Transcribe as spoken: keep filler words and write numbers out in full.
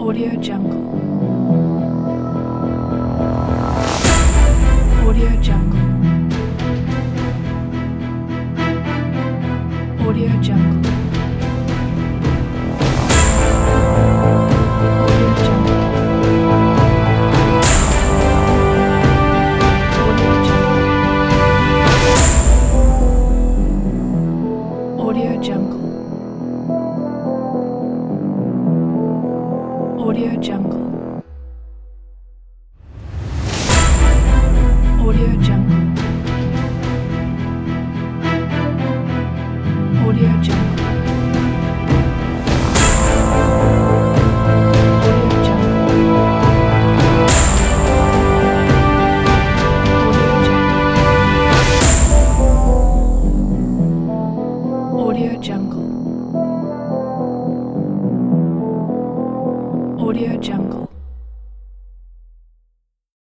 Audio Jungle. Audio Jungle. Audio Jungle. Audio Jungle. Audio Jungle. Audio Jungle. Audio Jungle. Audio Jungle. Audio Jungle.